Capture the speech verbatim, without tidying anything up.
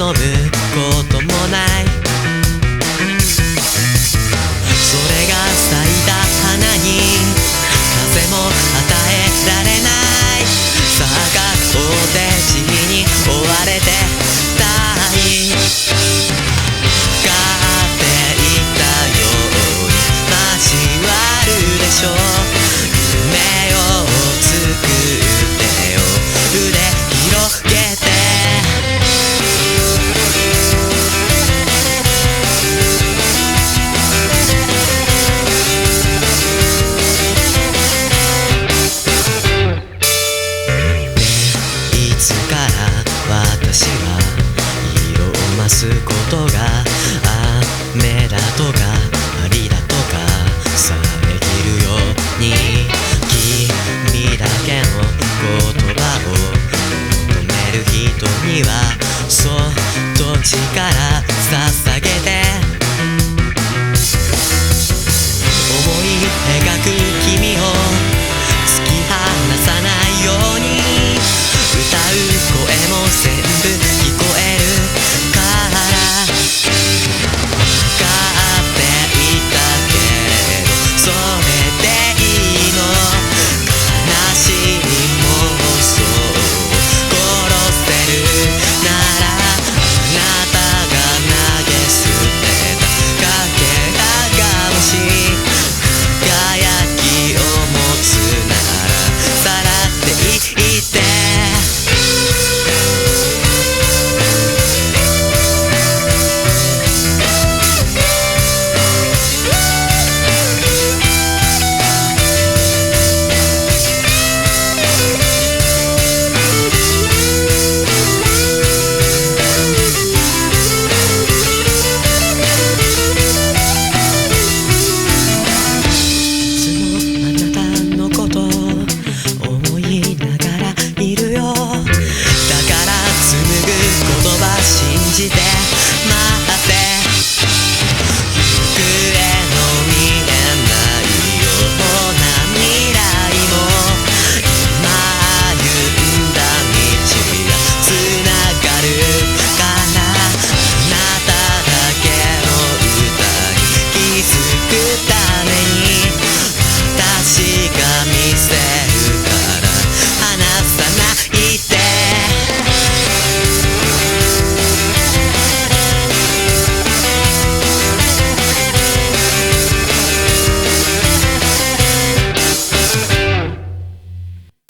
むこともないそれが咲いた花に風も与えられないさあ学校で地に追われてたい飼っていたように交わるでしょう夢を作ってよ腕広げて私は色を増すことが雨だとか針だとか遮るように君だけの言葉を求める人にはそっと力捧げて